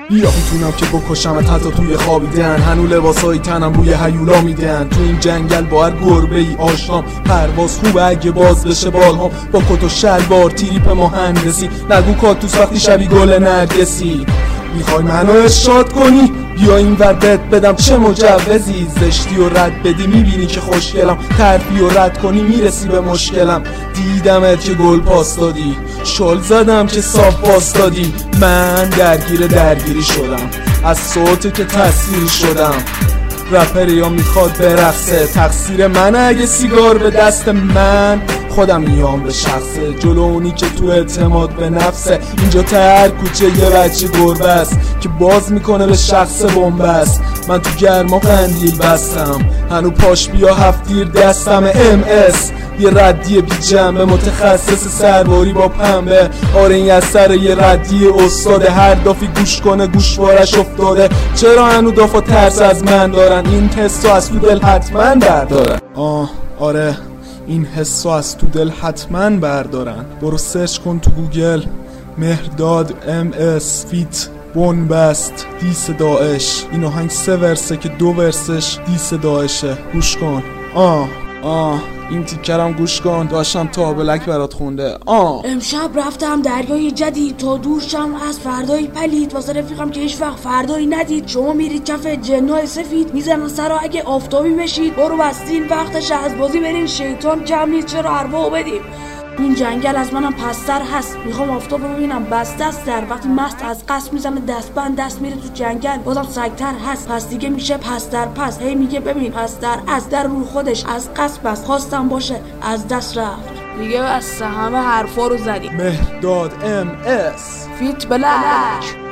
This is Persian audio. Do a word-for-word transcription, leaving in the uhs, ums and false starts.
بیا میتونم که بکشمت حتی توی خوابیدن، هنو لباسای تنم بوی هیولا میدن. تو این جنگل با هر گربه ای آشنام، پرواز خوبه اگه باز بشه بالهام. با کت و شلوار تریپ مهندسی، نگو کاکتوس وقتی شبی گل نرگسی. میخوای منو ارشاد کنی؟ بیا این ور بهت بدم چه مجوزی. زشتی و رد بدی میبینی که خوشگلم، ترفی و رد کنی میرسی به مشکلم. دیدمت که گل پاس دادی، شل زدم که صاف پاس دادی. من درگیر درگیری شدم، از صوت که تأثیری شدم. رپر یا میخواد برقصه، تقصیر من اگه سیگار به دست من. خودم میام به شخصه، جلو اونی که تو اعتماد به نفسه. اینجا تا هر کوچه یه بچه گربه است که باز میکنه به شخص بنبست. من تو گرما قندیل بستم، هنو پاش بیا هفتیر دستم. ام اس یه ردی بی جنبه، متخصص سرباری با پنبه. آره این از سر یه ردی استاده، هر دافی گوش کنه گوشوارش افتاده. چرا هنو دافا ترس از من دارن؟ این حسو از تو دل حتما بردارن. آه آره این حسو از تو دل حتما بردارن. برو سرچ کن تو گوگل مهرداد ام اس فیت بنبست دیس داعش. این آهنگ سه ورسه که دو ورسش دیس داعشه. گوش کن. آه آه این تیکرم گوش کن، داشتم تابلک برات خونده. آه امشب رفتم دریای جدید تا دور شم از فردای پلید، واسه رفیقم که هیچ وقت فردایی ندید. شما میرید کف جنای سفید، میزنن سرا اگه آفتابی بشید. برو بستین وقتش از بازی برین، شیطان کم نیست چرا ارواحو بدیم. این جنگل از منم پستر هست، میخوام آفتاب رو ببینم بس دست در. وقتی مست از قصد میزنه دستبند دست میره تو جنگل، بازم سگتر هست پس دیگه میشه پستر پس. هی میگه ببین پستر از در رو خودش از قصد بست، خواستم باشه از دست رفت دیگه. بس همه حرفا رو زدیم. مهرداد ام اس فیت بلک.